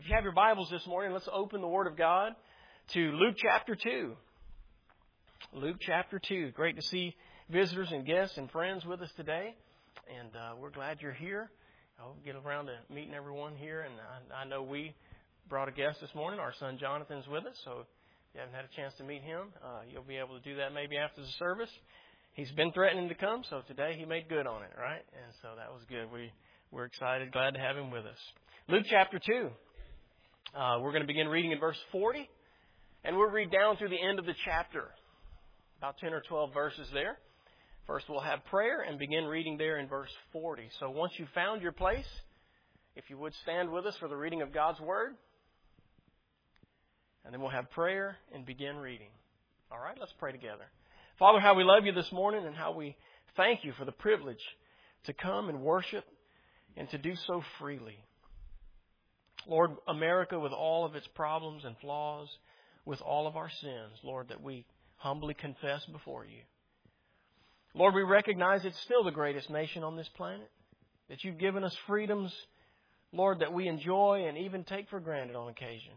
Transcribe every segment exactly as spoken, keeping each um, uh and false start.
If you have your Bibles this morning, let's open the Word of God to Luke chapter two. Luke chapter two. Great to see visitors and guests and friends with us today. And uh, we're glad you're here. I'll get around to meeting everyone here. And I, I know we brought a guest this morning. Our son Jonathan's with us. So if you haven't had a chance to meet him, uh, you'll be able to do that maybe after the service. He's been threatening to come, so today he made good on it, right? And so that was good. We, we're excited, glad to have him with us. Luke chapter two. Uh, we're going to begin reading in verse forty, and we'll read down through the end of the chapter, about ten or twelve verses there. First, we'll have prayer and begin reading there in verse forty. So once you've found your place, if you would stand with us for the reading of God's Word, and then we'll have prayer and begin reading. All right, let's pray together. Father, how we love you this morning and how we thank you for the privilege to come and worship and to do so freely. Lord, America with all of its problems and flaws, with all of our sins, Lord, that we humbly confess before you. Lord, we recognize it's still the greatest nation on this planet, that you've given us freedoms, Lord, that we enjoy and even take for granted on occasion.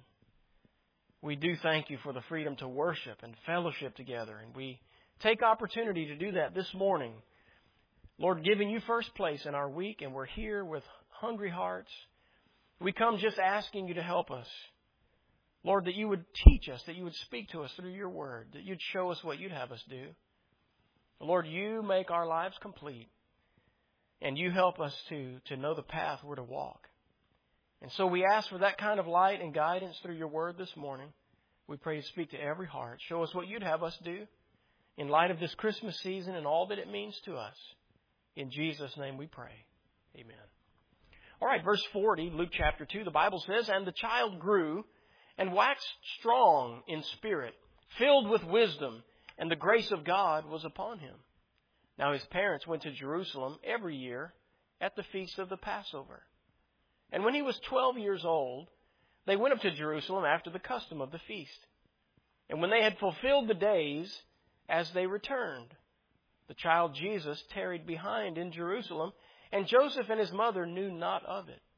We do thank you for the freedom to worship and fellowship together, and we take opportunity to do that this morning. Lord, giving you first place in our week, and we're here with hungry hearts. We come just asking you to help us. Lord, that you would teach us, that you would speak to us through your word, that you'd show us what you'd have us do. Lord, you make our lives complete, and you help us to, to know the path we're to walk. And so we ask for that kind of light and guidance through your word this morning. We pray you speak to every heart. Show us what you'd have us do in light of this Christmas season and all that it means to us. In Jesus' name we pray. Amen. All right, verse forty, Luke chapter two, the Bible says, "And the child grew and waxed strong in spirit, filled with wisdom, and the grace of God was upon him. Now his parents went to Jerusalem every year at the feast of the Passover. And when he was twelve years old, they went up to Jerusalem after the custom of the feast. And when they had fulfilled the days, as they returned, the child Jesus tarried behind in Jerusalem, and Joseph and his mother knew not of it.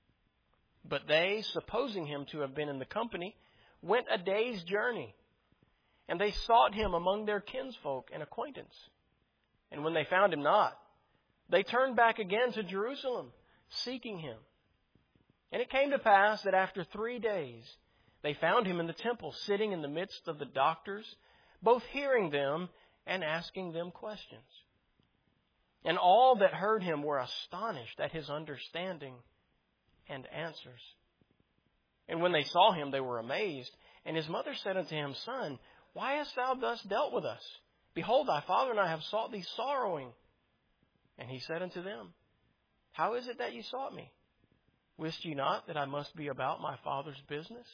But they, supposing him to have been in the company, went a day's journey. And they sought him among their kinsfolk and acquaintance. And when they found him not, they turned back again to Jerusalem, seeking him. And it came to pass that after three days they found him in the temple, sitting in the midst of the doctors, both hearing them and asking them questions. And all that heard him were astonished at his understanding and answers. And when they saw him, they were amazed. And his mother said unto him, Son, why hast thou thus dealt with us? Behold, thy father and I have sought thee sorrowing. And he said unto them, How is it that ye sought me? Wist ye not that I must be about my father's business?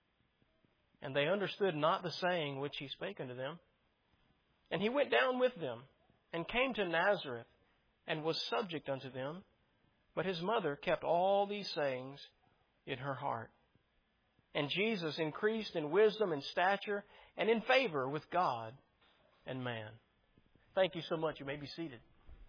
And they understood not the saying which he spake unto them. And he went down with them, and came to Nazareth, and was subject unto them. But his mother kept all these sayings in her heart. And Jesus increased in wisdom and stature, and in favor with God and man." Thank you so much. You may be seated.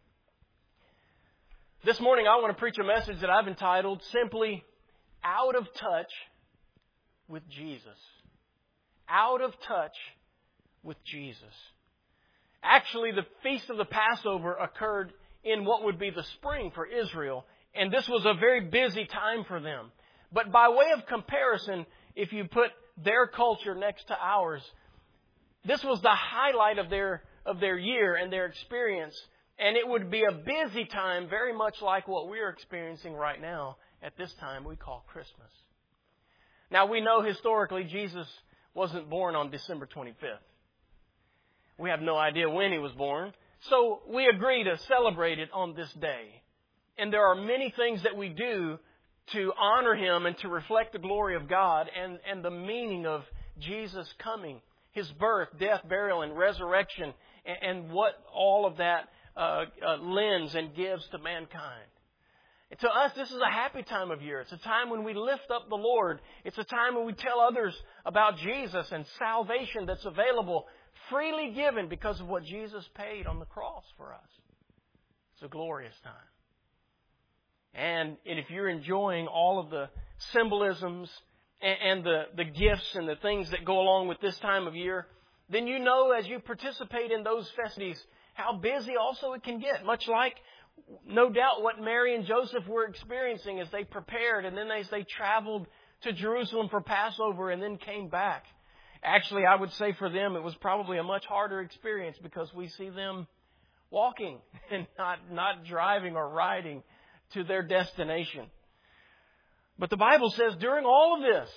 This morning I want to preach a message that I've entitled simply, Out of Touch with Jesus. Out of touch with Jesus. Actually, the Feast of the Passover occurred in what would be the spring for Israel, and this was a very busy time for them. But by way of comparison, if you put their culture next to ours, this was the highlight of their of their year and their experience, and it would be a busy time, very much like what we're experiencing right now at this time we call Christmas. Now, we know historically Jesus wasn't born on December twenty-fifth. We have no idea when he was born, so we agree to celebrate it on this day. And there are many things that we do to honor him and to reflect the glory of God and, and the meaning of Jesus coming, his birth, death, burial, and resurrection, and, and what all of that uh, uh, lends and gives to mankind. And to us, this is a happy time of year. It's a time when we lift up the Lord. It's a time when we tell others about Jesus and salvation that's available, freely given because of what Jesus paid on the cross for us. It's a glorious time. And if you're enjoying all of the symbolisms and, and the, the gifts and the things that go along with this time of year, then you know as you participate in those festivities how busy also it can get. Much like, no doubt, what Mary and Joseph were experiencing as they prepared and then as they traveled to Jerusalem for Passover and then came back. Actually, I would say for them it was probably a much harder experience because we see them walking and not, not driving or riding to their destination. But the Bible says during all of this,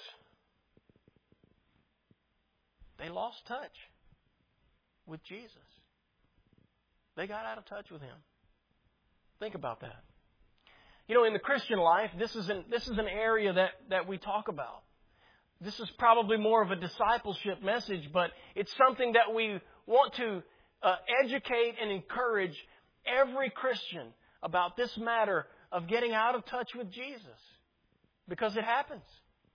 they lost touch with Jesus. They got out of touch with Him. Think about that. You know, in the Christian life, this is an, this is an area that, that we talk about. This is probably more of a discipleship message, but it's something that we want to uh, educate and encourage every Christian about this matter of getting out of touch with Jesus. Because it happens.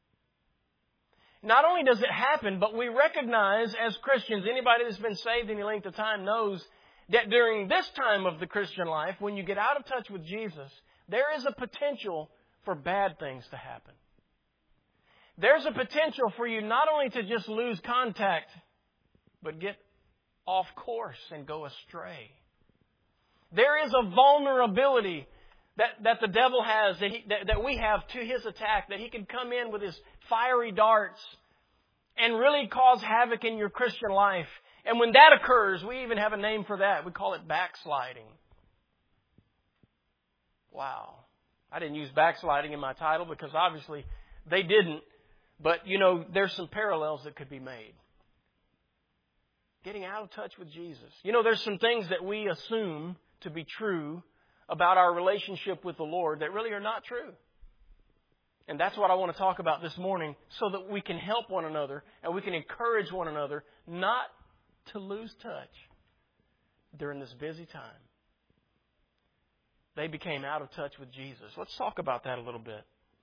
Not only does it happen, but we recognize as Christians, anybody that's been saved any length of time knows that during this time of the Christian life, when you get out of touch with Jesus, there is a potential for bad things to happen. There's a potential for you not only to just lose contact, but get off course and go astray. There is a vulnerability that, that the devil has, that, he, that, that we have to his attack, that he can come in with his fiery darts and really cause havoc in your Christian life. And when that occurs, we even have a name for that. We call it backsliding. Wow. I didn't use backsliding in my title because obviously they didn't. But, you know, there's some parallels that could be made. Getting out of touch with Jesus. You know, there's some things that we assume to be true about our relationship with the Lord that really are not true. And that's what I want to talk about this morning so that we can help one another and we can encourage one another not to lose touch during this busy time. They became out of touch with Jesus. Let's talk about that a little bit.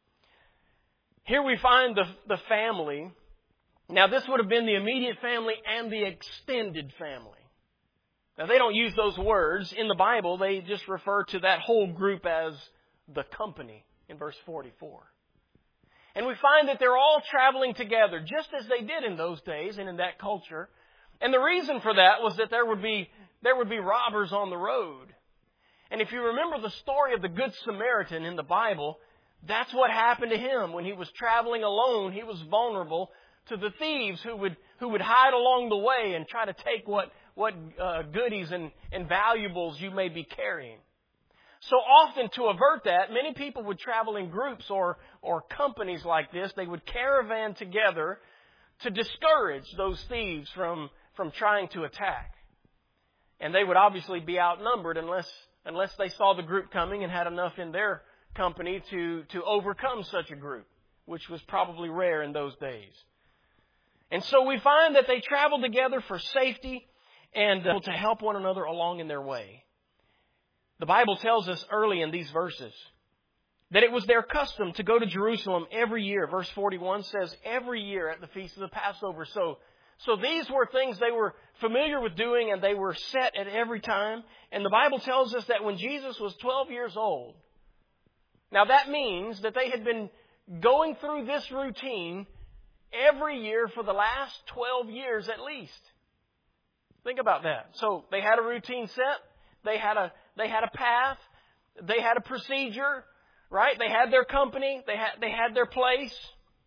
Here we find the, the family. Now, this would have been the immediate family and the extended family. Now, they don't use those words. In the Bible, they just refer to that whole group as the company in verse forty-four. And we find that they're all traveling together, just as they did in those days and in that culture. And the reason for that was that there would be, there would be robbers on the road. And if you remember the story of the Good Samaritan in the Bible, that's what happened to him. When he was traveling alone, he was vulnerable to the thieves who would who would hide along the way and try to take what, what uh, goodies and, and valuables you may be carrying. So often, to avert that, many people would travel in groups or, or companies like this. They would caravan together to discourage those thieves from, from trying to attack. And they would obviously be outnumbered unless unless they saw the group coming and had enough in their company to, to overcome such a group, which was probably rare in those days. And so we find that they traveled together for safety and uh, to help one another along in their way. The Bible tells us early in these verses that it was their custom to go to Jerusalem every year. Verse forty-one says every year at the Feast of the Passover. So, so these were things they were familiar with doing and they were set at every time. And the Bible tells us that when Jesus was twelve years old, now that means that they had been going through this routine every year for the last twelve years at least. Think about that. So they had a routine set. They had a they had a path. They had a procedure, right? They had their company. They had they had their place.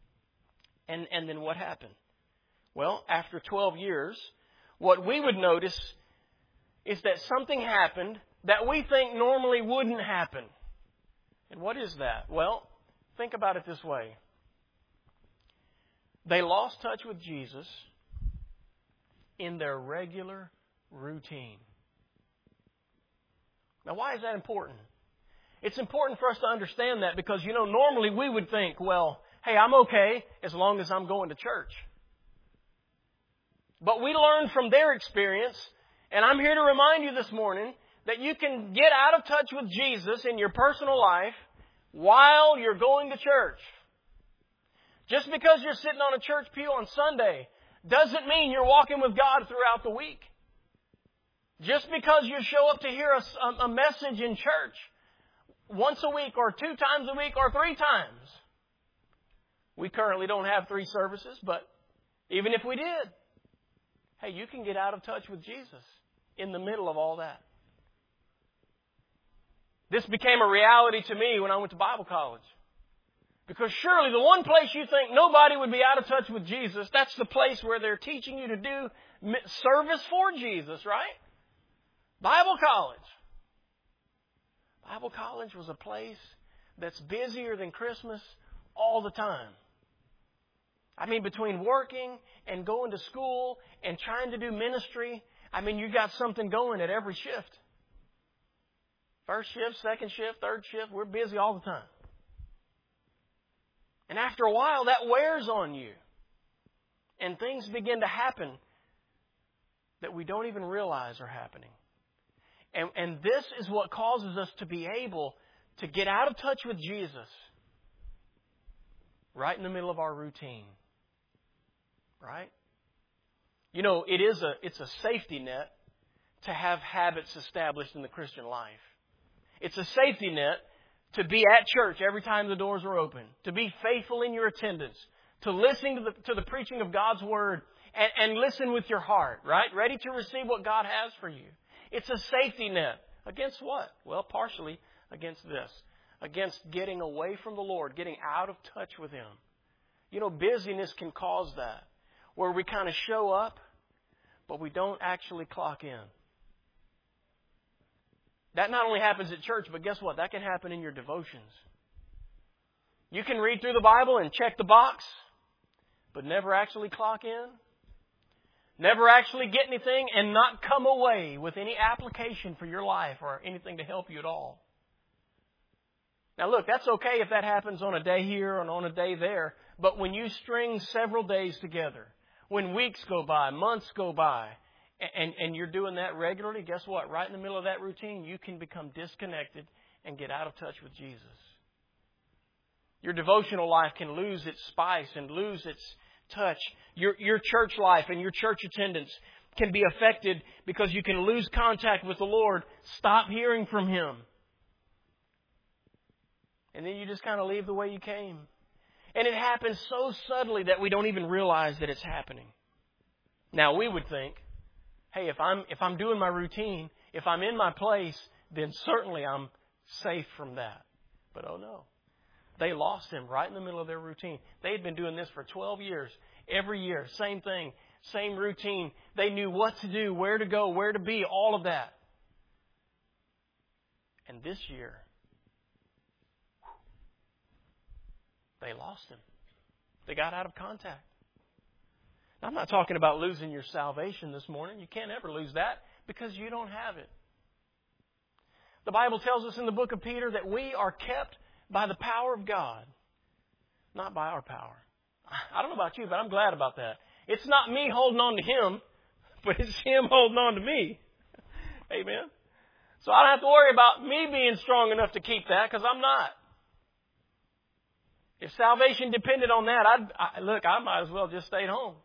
And and then what happened? Well, after twelve years, what we would notice is that something happened that we think normally wouldn't happen. And what is that? Well, think about it this way. They lost touch with Jesus in their regular routine. Now, why is that important? It's important for us to understand that because, you know, normally we would think, well, hey, I'm okay as long as I'm going to church. But we learned from their experience, and I'm here to remind you this morning, that you can get out of touch with Jesus in your personal life while you're going to church. Just because you're sitting on a church pew on Sunday doesn't mean you're walking with God throughout the week. Just because you show up to hear a, a message in church once a week or two times a week or three times We currently don't have three services, but even if we did, hey, you can get out of touch with Jesus in the middle of all that. This became a reality to me when I went to Bible college. Because surely the one place you think nobody would be out of touch with Jesus, that's the place where they're teaching you to do service for Jesus, right? Bible college. Bible college was a place that's busier than Christmas all the time. I mean, between working and going to school and trying to do ministry, I mean, you got something going at every shift. First shift, second shift, third shift, we're busy all the time. And after a while, that wears on you. And things begin to happen that we don't even realize are happening. And, and this is what causes us to be able to get out of touch with Jesus right in the middle of our routine. Right? You know, it is a, it's a safety net to have habits established in the Christian life. It's a safety net to be at church every time the doors are open, to be faithful in your attendance, to listen to the, to the preaching of God's Word and, and listen with your heart, right? Ready to receive what God has for you. It's a safety net. Against what? Well, partially against this. Against getting away from the Lord, getting out of touch with Him. You know, busyness can cause that, where we kind of show up, but we don't actually clock in. That not only happens at church, but guess what? That can happen in your devotions. You can read through the Bible and check the box, but never actually clock in. Never actually get anything and not come away with any application for your life or anything to help you at all. Now look, that's okay if that happens on a day here and on a day there, but when you string several days together, when weeks go by, months go by, And, and you're doing that regularly, guess what? Right in the middle of that routine, you can become disconnected and get out of touch with Jesus. Your devotional life can lose its spice and lose its touch. Your, your church life and your church attendance can be affected because you can lose contact with the Lord, stop hearing from Him. And then you just kind of leave the way you came. And it happens so subtly that we don't even realize that it's happening. Now, we would think, hey, if I'm if I'm doing my routine, if I'm in my place, then certainly I'm safe from that. But oh no. They lost Him right in the middle of their routine. They had been doing this for twelve years. Every year, same thing, same routine. They knew what to do, where to go, where to be, all of that. And this year, they lost Him. They got out of contact. I'm not talking about losing your salvation this morning. You can't ever lose that because you don't have it. The Bible tells us in the book of Peter that we are kept by the power of God, not by our power. I don't know about you, but I'm glad about that. It's not me holding on to Him, but it's Him holding on to me. Amen. So I don't have to worry about me being strong enough to keep that because I'm not. If salvation depended on that, I'd, I, look, I might as well just stay at home.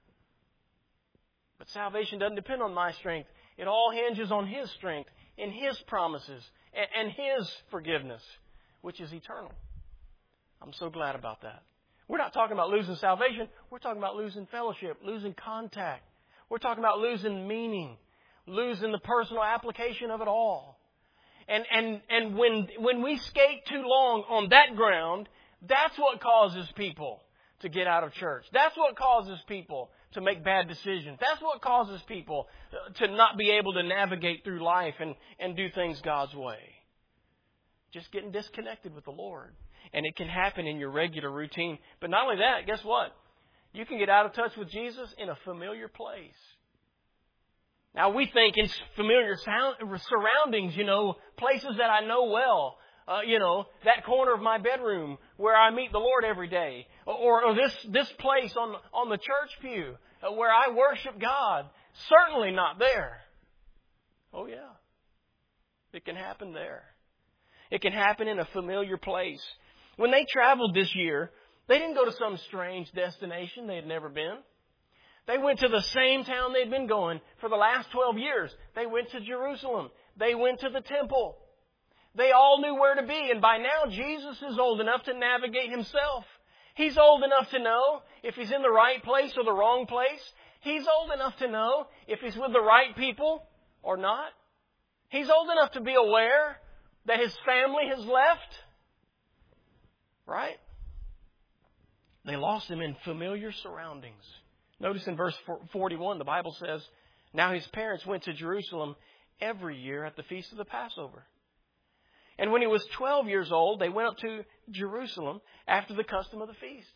But salvation doesn't depend on my strength. It all hinges on His strength and His promises and, and His forgiveness, which is eternal. I'm so glad about that. We're not talking about losing salvation. We're talking about losing fellowship, losing contact. We're talking about losing meaning, losing the personal application of it all. And and and when when we skate too long on that ground, that's what causes people to get out of church. That's what causes people to make bad decisions. That's what causes people to not be able to navigate through life and, and do things God's way. Just getting disconnected with the Lord. And it can happen in your regular routine. But not only that, guess what? You can get out of touch with Jesus in a familiar place. Now we think in familiar sound, surroundings, you know, places that I know well. Uh, you know, that corner of my bedroom where I meet the Lord every day. Or, or this, this place on, on the church pew uh, where I worship God. Certainly not there. Oh yeah. It can happen there. It can happen in a familiar place. When they traveled this year, they didn't go to some strange destination they had never been. They went to the same town they'd been going for the last twelve years. They went to Jerusalem. They went to the temple. They all knew where to be. And by now, Jesus is old enough to navigate Himself. He's old enough to know if he's in the right place or the wrong place. He's old enough to know if he's with the right people or not. He's old enough to be aware that his family has left. Right? They lost him in familiar surroundings. Notice in verse forty-one, the Bible says, now his parents went to Jerusalem every year at the feast of the Passover. And when he was twelve years old, they went up to Jerusalem after the custom of the feast.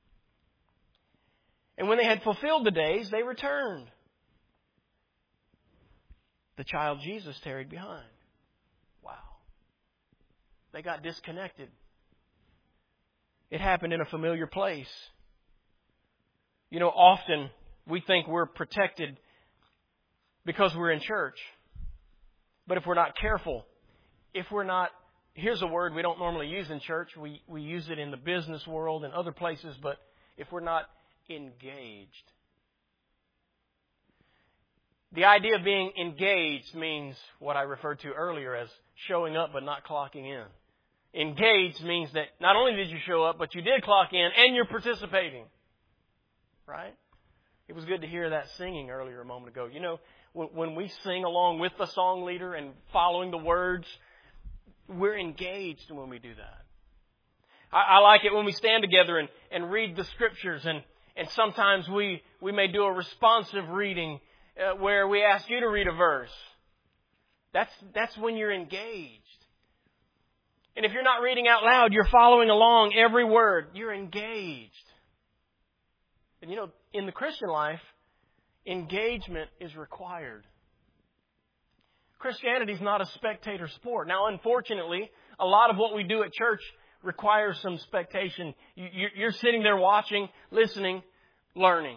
And when they had fulfilled the days, they returned. The child Jesus tarried behind. Wow. They got disconnected. It happened in a familiar place. You know, often we think we're protected because we're in church. But if we're not careful, if we're not, here's a word we don't normally use in church. We, we use it in the business world and other places. But if we're not engaged. The idea of being engaged means what I referred to earlier as showing up but not clocking in. Engaged means that not only did you show up, but you did clock in and you're participating. Right? It was good to hear that singing earlier a moment ago. You know, when, when we sing along with the song leader and following the words, we're engaged when we do that. I, I like it when we stand together and, and read the Scriptures, and, and sometimes we, we may do a responsive reading uh, where we ask you to read a verse. That's, that's when you're engaged. And if you're not reading out loud, you're following along every word. You're engaged. And you know, in the Christian life, engagement is required. Christianity is not a spectator sport. Now, unfortunately, a lot of what we do at church requires some spectation. You're sitting there watching, listening, learning.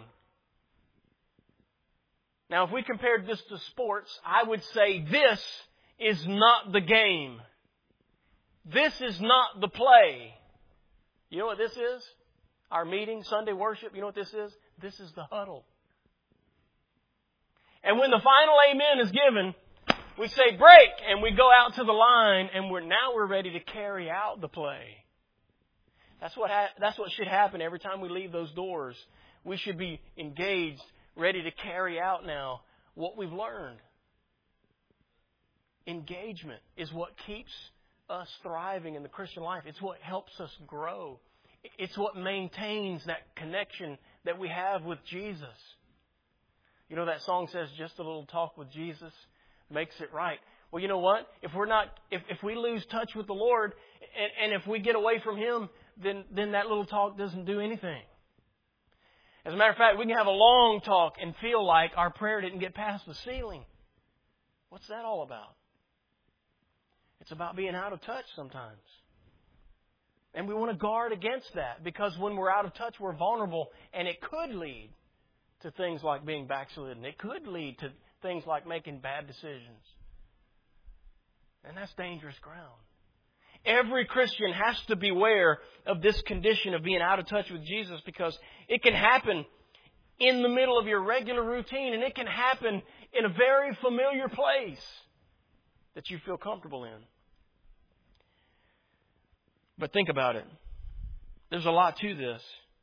Now, if we compared this to sports, I would say this is not the game. This is not the play. You know what this is? Our meeting, Sunday worship, you know what this is? This is the huddle. And when the final amen is given, we say break, and we go out to the line, and we're now we're ready to carry out the play. That's what ha- that's what should happen every time we leave those doors. We should be engaged, ready to carry out now what we've learned. Engagement is what keeps us thriving in the Christian life. It's what helps us grow. It's what maintains that connection that we have with Jesus. You know, that song says, just a little talk with Jesus makes it right. Well, you know what? If we're not, if, if we lose touch with the Lord, and, and if we get away from Him, then, then that little talk doesn't do anything. As a matter of fact, we can have a long talk and feel like our prayer didn't get past the ceiling. What's that all about? It's about being out of touch sometimes. And we want to guard against that, because when we're out of touch, we're vulnerable, and it could lead to things like being backslidden. It could lead to things like making bad decisions. And that's dangerous ground. Every Christian has to beware of this condition of being out of touch with Jesus, because it can happen in the middle of your regular routine, and it can happen in a very familiar place that you feel comfortable in. But think about it. There's a lot to this.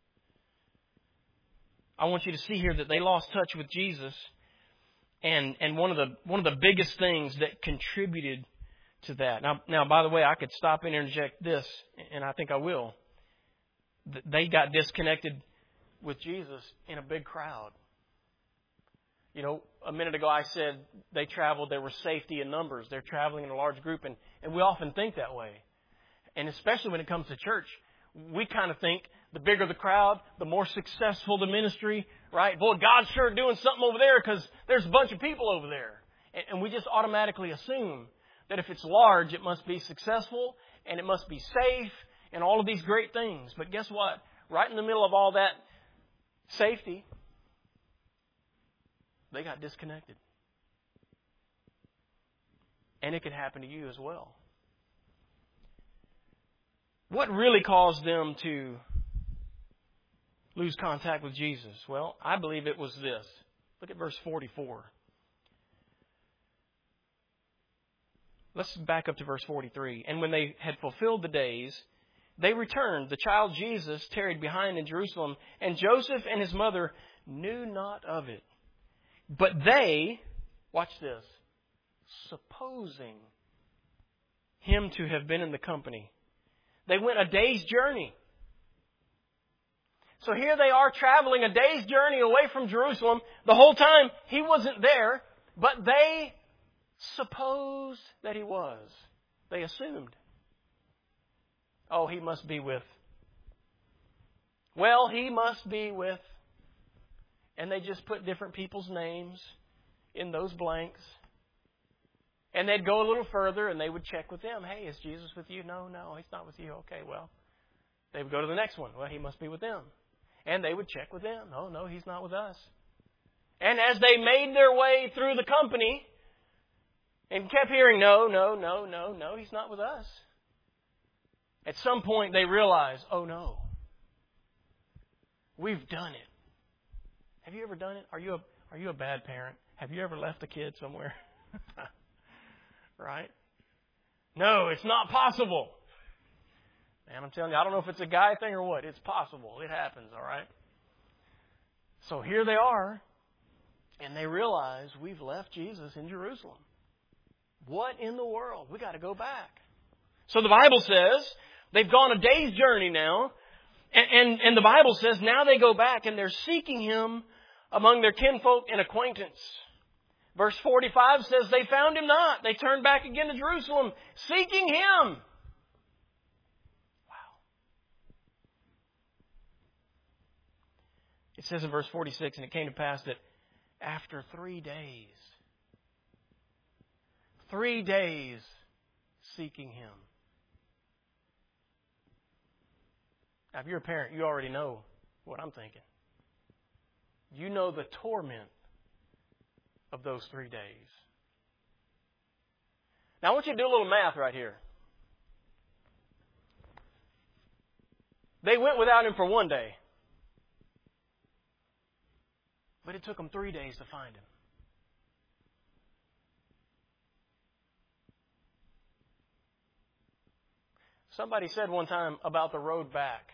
I want you to see here that they lost touch with Jesus. And and one of the one of the biggest things that contributed to that. Now, now, by the way, I could stop and interject this, and I think I will. They got disconnected with Jesus in a big crowd. You know, a minute ago I said they traveled, there was safety in numbers. They're traveling in a large group, and, and we often think that way. And especially when it comes to church, we kind of think the bigger the crowd, the more successful the ministry, right? Boy, God's sure doing something over there because there's a bunch of people over there. And, and we just automatically assume that if it's large, it must be successful and it must be safe and all of these great things. But guess what? Right in the middle of all that safety, they got disconnected. And it could happen to you as well. What really caused them to lose contact with Jesus? Well, I believe it was this. Look at verse forty-four. Let's back up to verse forty-three. And when they had fulfilled the days, they returned. The child Jesus tarried behind in Jerusalem, and Joseph and his mother knew not of it. But they, watch this, supposing him to have been in the company, they went a day's journey. So here they are traveling a day's journey away from Jerusalem. The whole time he wasn't there, but they supposed that he was. They assumed. Oh, he must be with. Well, he must be with. And they just put different people's names in those blanks. And they'd go a little further and they would check with them. Hey, is Jesus with you? No, no, he's not with you. Okay, well. They would go to the next one. Well, he must be with them. And they would check with them. Oh, no, he's not with us. And as they made their way through the company and kept hearing, no, no, no, no, no, he's not with us. At some point they realized, oh no, we've done it. Have you ever done it? Are you a, are you a bad parent? Have you ever left a kid somewhere? Right? No, it's not possible. Man, I'm telling you, I don't know if it's a guy thing or what. It's possible. It happens, all right? So here they are, and they realize we've left Jesus in Jerusalem. What in the world? We got to go back. So the Bible says they've gone a day's journey now, and, and, and the Bible says now they go back and they're seeking him among their kinfolk and acquaintance. Verse forty-five says they found him not. They turned back again to Jerusalem, seeking him. It says in verse forty-six, and it came to pass that after three days, three days seeking him. Now, if you're a parent, you already know what I'm thinking. You know the torment of those three days. Now, I want you to do a little math right here. They went without him for one day. But it took them three days to find him. Somebody said one time about the road back.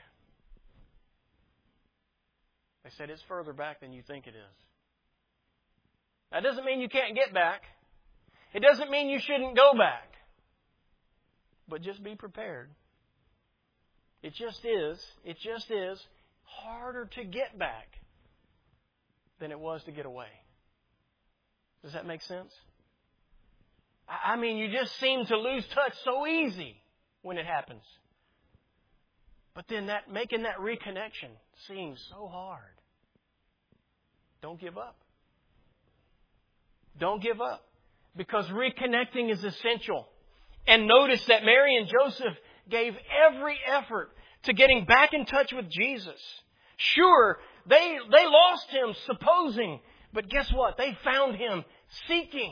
They said it's further back than you think it is. That doesn't mean you can't get back. It doesn't mean you shouldn't go back. But just be prepared. It just is, it just is harder to get back than it was to get away. Does that make sense? I mean, you just seem to lose touch so easy when it happens. But then that making that reconnection seems so hard. Don't give up. Don't give up. Because reconnecting is essential. And notice that Mary and Joseph gave every effort to getting back in touch with Jesus. Sure, they, they lost him supposing, but guess what? They found him seeking.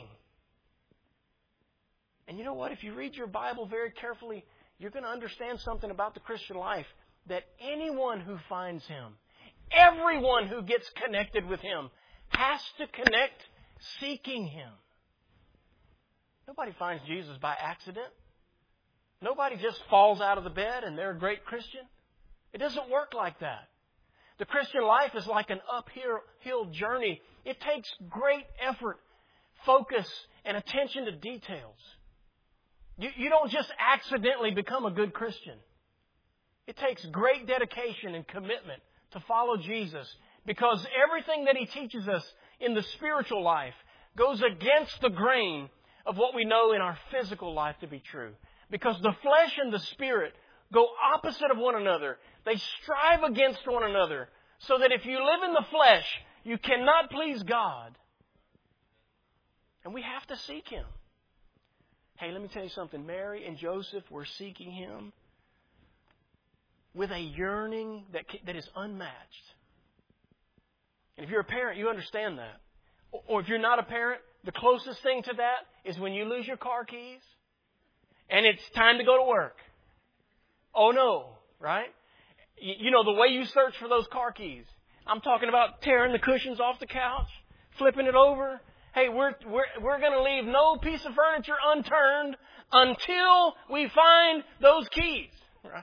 And you know what? If you read your Bible very carefully, you're going to understand something about the Christian life. That anyone who finds him, everyone who gets connected with him, has to connect seeking him. Nobody finds Jesus by accident. Nobody just falls out of the bed and they're a great Christian. It doesn't work like that. The Christian life is like an uphill journey. It takes great effort, focus, and attention to details. You, you don't just accidentally become a good Christian. It takes great dedication and commitment to follow Jesus, because everything that He teaches us in the spiritual life goes against the grain of what we know in our physical life to be true. Because the flesh and the spirit go opposite of one another. They strive against one another, so that if you live in the flesh, you cannot please God. And we have to seek Him. Hey, let me tell you something. Mary and Joseph were seeking Him with a yearning that that is unmatched. And if you're a parent, you understand that. Or if you're not a parent, the closest thing to that is when you lose your car keys and it's time to go to work. Oh no, right? You know, the way you search for those car keys. I'm talking about tearing the cushions off the couch, flipping it over. Hey, we're we're we're going to leave no piece of furniture unturned until we find those keys. Right?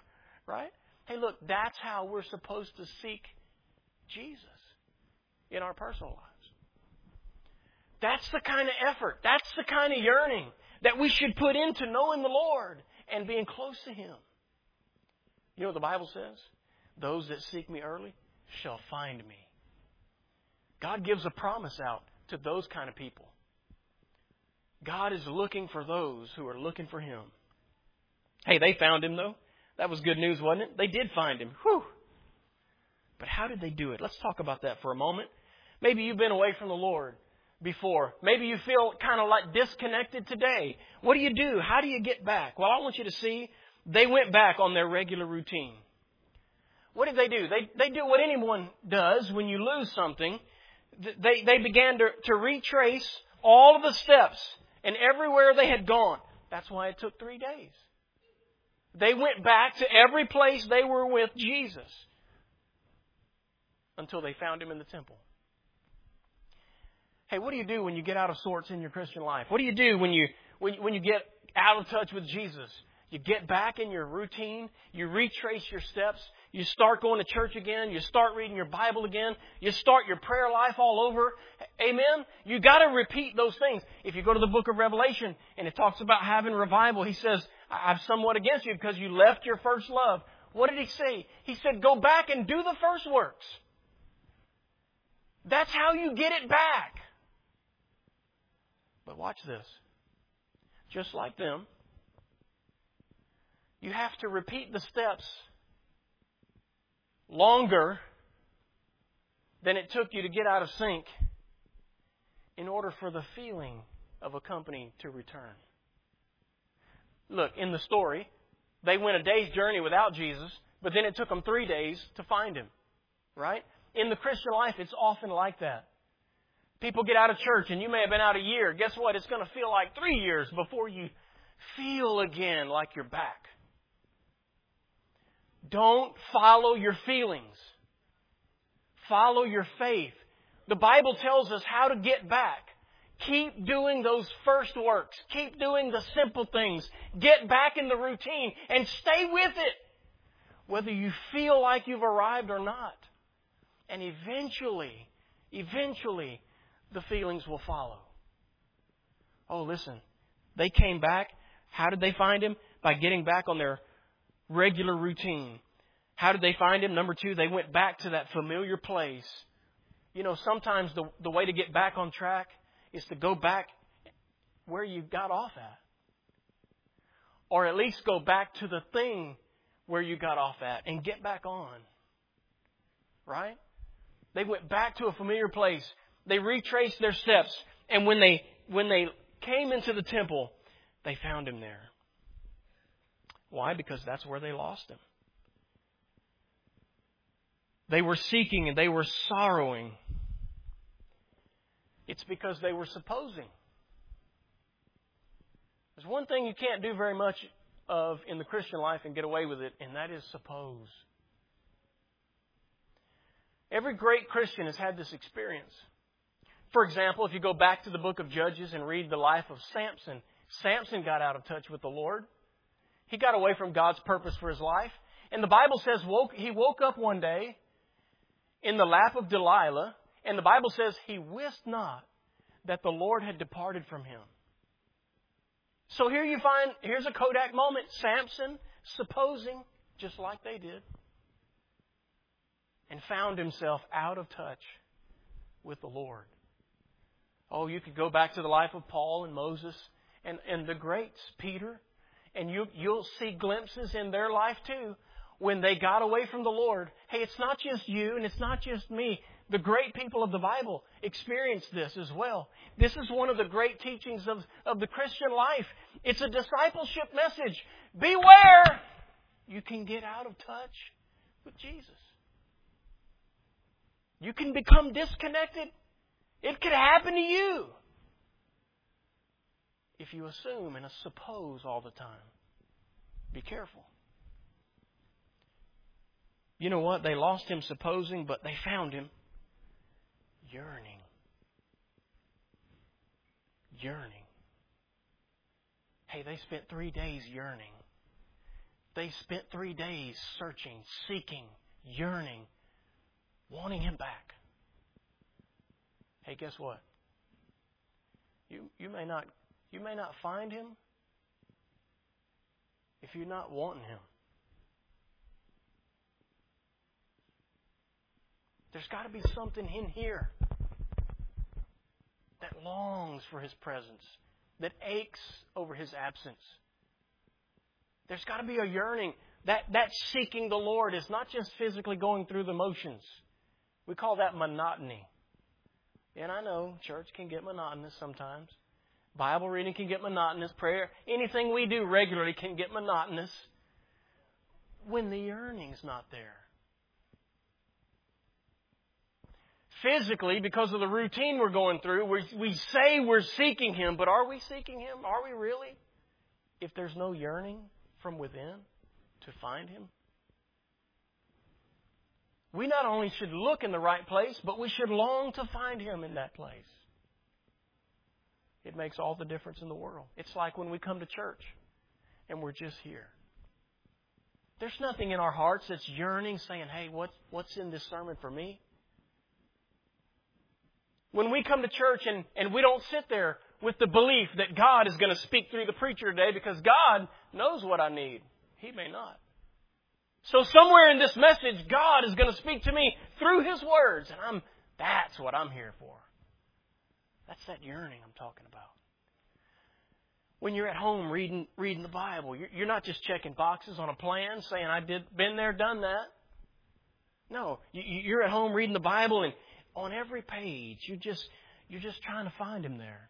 Right? Hey, look, that's how we're supposed to seek Jesus in our personal lives. That's the kind of effort, that's the kind of yearning that we should put into knowing the Lord and being close to Him. You know what the Bible says? Those that seek me early shall find me. God gives a promise out to those kind of people. God is looking for those who are looking for Him. Hey, they found Him though. That was good news, wasn't it? They did find Him. Whew. But how did they do it? Let's talk about that for a moment. Maybe you've been away from the Lord before. Maybe you feel kind of like disconnected today. What do you do? How do you get back? Well, I want you to see they went back on their regular routine. What did they do? They they do what anyone does when you lose something. They, they began to, to retrace all of the steps and everywhere they had gone. That's why it took three days. They went back to every place they were with Jesus until they found Him in the temple. Hey, what do you do when you get out of sorts in your Christian life? What do you do when you when, when you get out of touch with Jesus? You get back in your routine. You retrace your steps. You start going to church again. You start reading your Bible again. You start your prayer life all over. Amen? You got to repeat those things. If you go to the book of Revelation and it talks about having revival, He says, I'm somewhat against you because you left your first love. What did He say? He said, go back and do the first works. That's how you get it back. But watch this. Just like them, you have to repeat the steps longer than it took you to get out of sync in order for the feeling of a company to return. Look, in the story, they went a day's journey without Jesus, but then it took them three days to find Him. Right? In the Christian life, it's often like that. People get out of church and you may have been out a year. Guess what? It's going to feel like three years before you feel again like you're back. Don't follow your feelings. Follow your faith. The Bible tells us how to get back. Keep doing those first works. Keep doing the simple things. Get back in the routine and stay with it. Whether you feel like you've arrived or not. And eventually, eventually, the feelings will follow. Oh, listen. They came back. How did they find Him? By getting back on their regular routine. How did they find Him? Number two, they went back to that familiar place. You know, sometimes the, the way to get back on track is to go back where you got off at. Or at least go back to the thing where you got off at and get back on. Right? They went back to a familiar place. They retraced their steps. And when they when they came into the temple, they found Him there. Why? Because that's where they lost Him. They were seeking and they were sorrowing. It's because they were supposing. There's one thing you can't do very much of in the Christian life and get away with it, and that is suppose. Every great Christian has had this experience. For example, if you go back to the book of Judges and read the life of Samson, Samson got out of touch with the Lord. He got away from God's purpose for his life. And the Bible says woke, he woke up one day in the lap of Delilah, and the Bible says he wist not that the Lord had departed from him. So here you find, here's a Kodak moment. Samson supposing, just like they did, and found himself out of touch with the Lord. Oh, you could go back to the life of Paul and Moses and, and the greats, Peter, and you, you'll see glimpses in their life too when they got away from the Lord. Hey, it's not just you and it's not just me. The great people of the Bible experienced this as well. This is one of the great teachings of, of the Christian life. It's a discipleship message. Beware! You can get out of touch with Jesus. You can become disconnected. It could happen to you if you assume and suppose all the time. Be careful. You know what? They lost Him supposing, but they found Him yearning. Yearning. Hey, they spent three days yearning. They spent three days searching, seeking, yearning, wanting Him back. Hey, guess what? You you may not you may not find Him if you're not wanting Him. There's got to be something in here that longs for His presence, that aches over His absence. There's got to be a yearning. That, that seeking the Lord is not just physically going through the motions. We call that monotony. And I know church can get monotonous sometimes. Bible reading can get monotonous. Prayer, anything we do regularly can get monotonous when the yearning's not there. Physically, because of the routine we're going through, we, we say we're seeking Him, but are we seeking Him? Are we really? If there's no yearning from within to find Him? We not only should look in the right place, but we should long to find Him in that place. It makes all the difference in the world. It's like when we come to church and we're just here. There's nothing in our hearts that's yearning, saying, hey, what, what's in this sermon for me? When we come to church and, and we don't sit there with the belief that God is going to speak through the preacher today because God knows what I need. He may not. So somewhere in this message, God is going to speak to me through His words. And I'm that's what I'm here for. That's that yearning I'm talking about. When you're at home reading reading the Bible, you're, you're not just checking boxes on a plan saying, I did been there, done that. No, you, you're at home reading the Bible and on every page, you just, you're just trying to find Him there.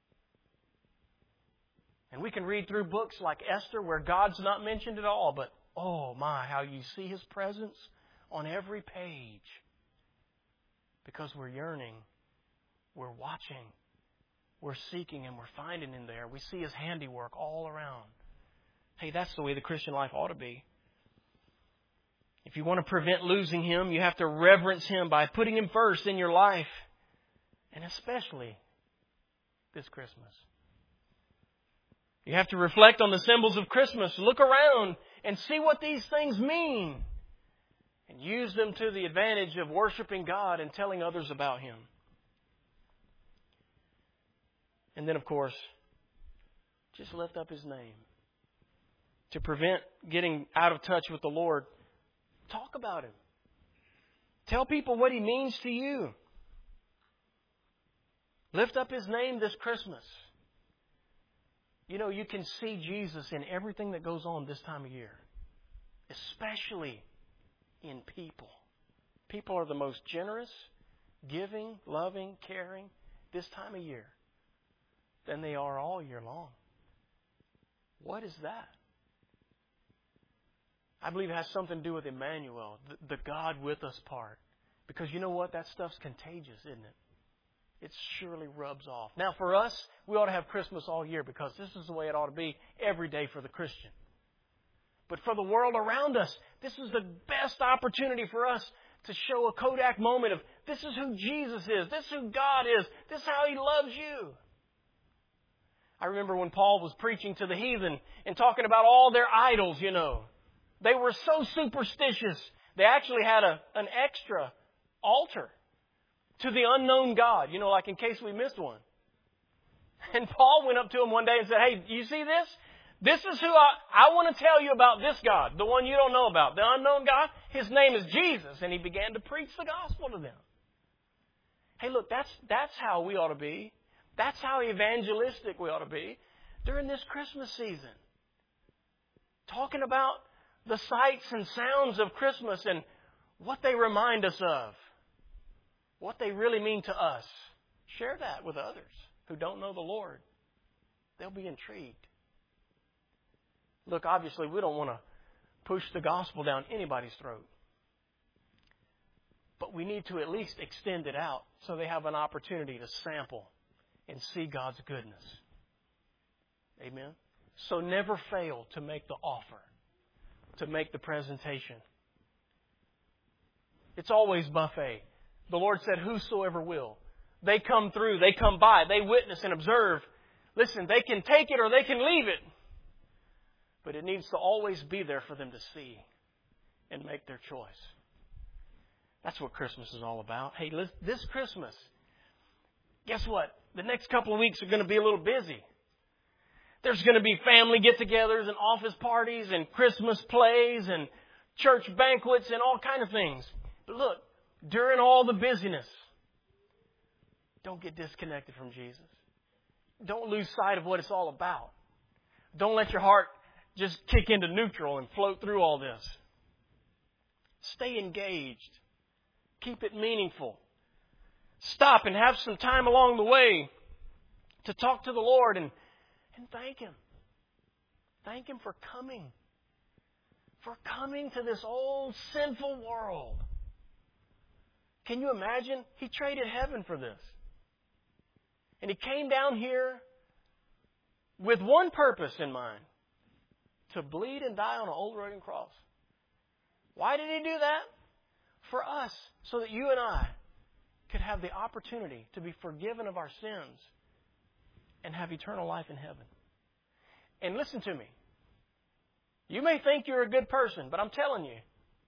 And we can read through books like Esther where God's not mentioned at all, but oh my, how you see His presence on every page. Because we're yearning, we're watching, we're seeking Him, we're finding Him there. We see His handiwork all around. Hey, that's the way the Christian life ought to be. If you want to prevent losing Him, you have to reverence Him by putting Him first in your life. And especially this Christmas. You have to reflect on the symbols of Christmas. Look around and see what these things mean. And use them to the advantage of worshiping God and telling others about Him. And then, of course, just lift up His name. To prevent getting out of touch with the Lord, talk about Him. Tell people what He means to you. Lift up His name this Christmas. You know, you can see Jesus in everything that goes on this time of year. Especially in people. People are the most generous, giving, loving, caring this time of year than they are all year long. What is that? I believe it has something to do with Emmanuel, the, the God with us part. Because you know what? That stuff's contagious, isn't it? It surely rubs off. Now, for us, we ought to have Christmas all year because this is the way it ought to be every day for the Christian. But for the world around us, this is the best opportunity for us to show a Kodak moment of this is who Jesus is. This is who God is. This is how He loves you. I remember when Paul was preaching to the heathen and talking about all their idols, you know. They were so superstitious. They actually had a, an extra altar to the unknown God, you know, like in case we missed one. And Paul went up to him one day and said, hey, do you see this? This is who I, I want to tell you about this God, the one you don't know about, the unknown God. His name is Jesus. And he began to preach the gospel to them. Hey, look, that's, that's how we ought to be. That's how evangelistic we ought to be during this Christmas season. Talking about the sights and sounds of Christmas and what they remind us of. What they really mean to us. Share that with others who don't know the Lord. They'll be intrigued. Look, obviously, we don't want to push the gospel down anybody's throat. But we need to at least extend it out so they have an opportunity to sample and see God's goodness. Amen? So never fail to make the offer, to make the presentation. It's always buffet. The Lord said, whosoever will. They come through, they come by, they witness and observe. Listen, they can take it or they can leave it. But it needs to always be there for them to see and make their choice. That's what Christmas is all about. Hey, this Christmas, guess what? The next couple of weeks are going to be a little busy. There's going to be family get-togethers and office parties and Christmas plays and church banquets and all kinds of things. But look, during all the busyness, don't get disconnected from Jesus. Don't lose sight of what it's all about. Don't let your heart just kick into neutral and float through all this. Stay engaged. Keep it meaningful. Stop and have some time along the way to talk to the Lord and, and thank Him. Thank Him for coming. For coming to this old sinful world. Can you imagine? He traded heaven for this. And He came down here with one purpose in mind. To bleed and die on an old rugged cross. Why did He do that? For us, so that you and I could have the opportunity to be forgiven of our sins and have eternal life in heaven. And listen to me. You may think you're a good person, but I'm telling you,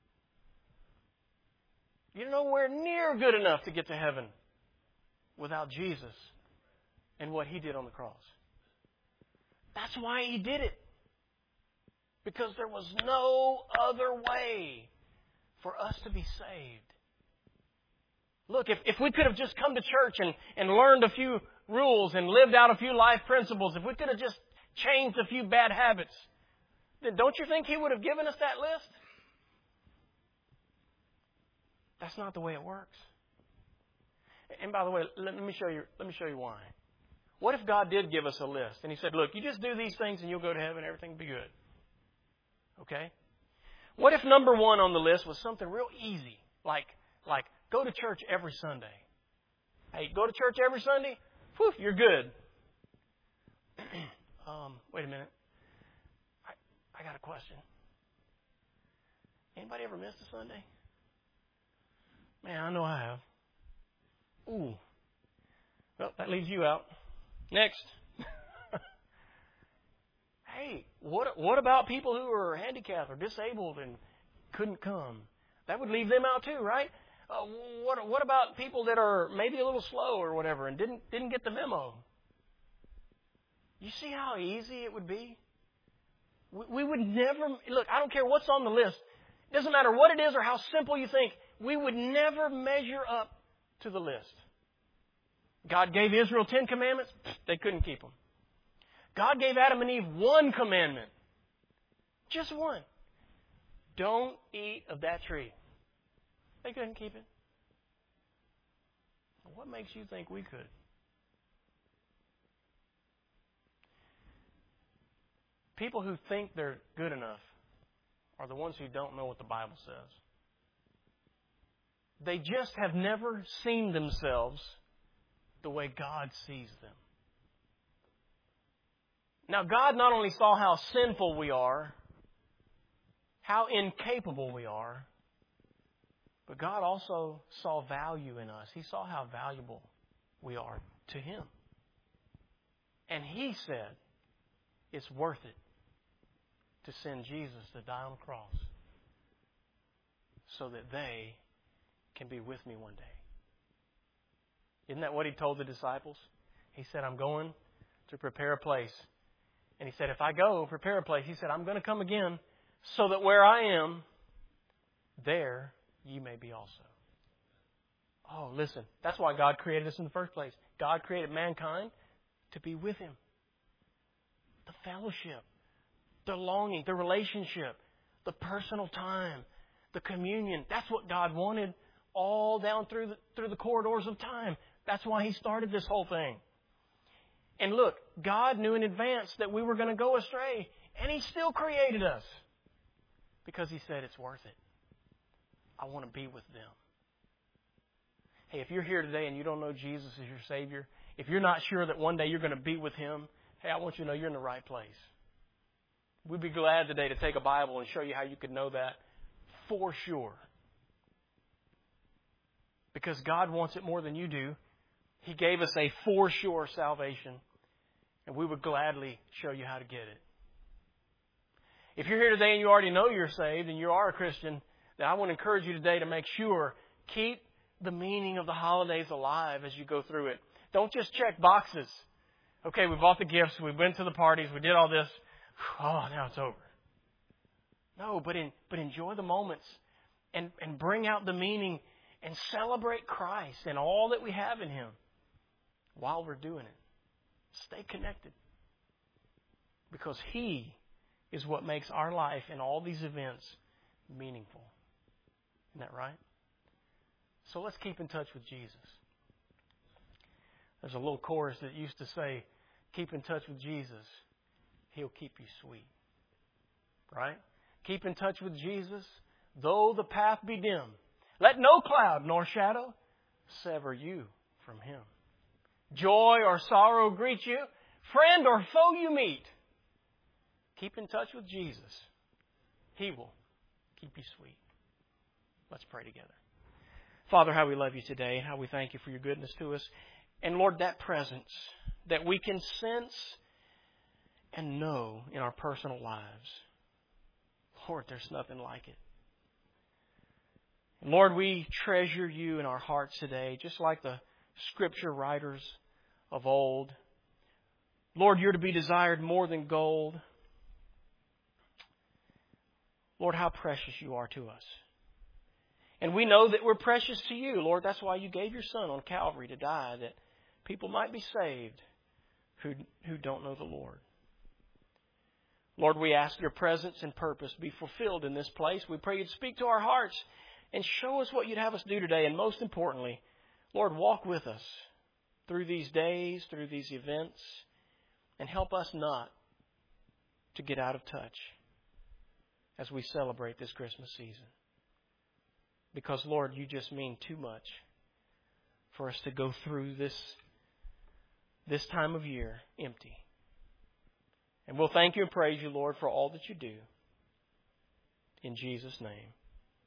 you're nowhere near good enough to get to heaven without Jesus and what He did on the cross. That's why He did it. Because there was no other way for us to be saved. Look, if, if we could have just come to church and, and learned a few rules and lived out a few life principles, if we could have just changed a few bad habits, then don't you think He would have given us that list? That's not the way it works. And by the way, let me show you, let me show you why. What if God did give us a list and He said, look, you just do these things and you'll go to heaven and everything will be good? Okay? What if number one on the list was something real easy, like like go to church every Sunday? Hey, go to church every Sunday? Whew, you're good. um, wait a minute. I, I got a question. Anybody ever missed a Sunday? Man, I know I have. Ooh. Well, that leaves you out. Next. Hey, what what about people who are handicapped or disabled and couldn't come? That would leave them out too, right? Uh, what what about people that are maybe a little slow or whatever and didn't didn't get the memo? You see how easy it would be? We, we would never look. I don't care what's on the list. It doesn't matter what it is or how simple you think. We would never measure up to the list. God gave Israel ten commandments. They couldn't keep them. God gave Adam and Eve one commandment. Just one. Don't eat of that tree. They couldn't keep it. What makes you think we could? People who think they're good enough are the ones who don't know what the Bible says. They just have never seen themselves the way God sees them. Now, God not only saw how sinful we are, how incapable we are, but God also saw value in us. He saw how valuable we are to Him. And He said, it's worth it to send Jesus to die on the cross so that they can be with me one day. Isn't that what He told the disciples? He said, I'm going to prepare a place. And He said, if I go prepare a place, He said, I'm going to come again so that where I am, there ye may be also. Oh, listen, that's why God created us in the first place. God created mankind to be with Him. The fellowship, the longing, the relationship, the personal time, the communion. That's what God wanted all down through the, through the corridors of time. That's why He started this whole thing. And look, God knew in advance that we were going to go astray. And He still created us. Because He said it's worth it. I want to be with them. Hey, if you're here today and you don't know Jesus as your Savior, if you're not sure that one day you're going to be with Him, hey, I want you to know you're in the right place. We'd be glad today to take a Bible and show you how you could know that for sure. Because God wants it more than you do. He gave us a for sure salvation, and we would gladly show you how to get it. If you're here today and you already know you're saved and you are a Christian, then I want to encourage you today to make sure, keep the meaning of the holidays alive as you go through it. Don't just check boxes. Okay, we bought the gifts, we went to the parties, we did all this. Oh, now it's over. No, but in, but enjoy the moments and, and bring out the meaning and celebrate Christ and all that we have in Him while we're doing it. Stay connected. Because He is what makes our life and all these events meaningful. Isn't that right? So let's keep in touch with Jesus. There's a little chorus that used to say, keep in touch with Jesus. He'll keep you sweet. Right? Keep in touch with Jesus, though the path be dim. Let no cloud nor shadow sever you from Him. Joy or sorrow greet you, friend or foe you meet. Keep in touch with Jesus. He will keep you sweet. Let's pray together. Father, how we love You today, how we thank You for Your goodness to us. And Lord, that presence that we can sense and know in our personal lives. Lord, there's nothing like it. And Lord, we treasure You in our hearts today, just like the Scripture writers of old. Lord, You're to be desired more than gold. Lord, how precious You are to us. And we know that we're precious to You, Lord. That's why You gave Your Son on Calvary to die, that people might be saved who, who don't know the Lord. Lord, we ask Your presence and purpose be fulfilled in this place. We pray You'd speak to our hearts and show us what You'd have us do today. And most importantly, Lord, walk with us through these days, through these events, and help us not to get out of touch as we celebrate this Christmas season. Because, Lord, You just mean too much for us to go through this, this time of year empty. And we'll thank You and praise You, Lord, for all that You do. In Jesus' name.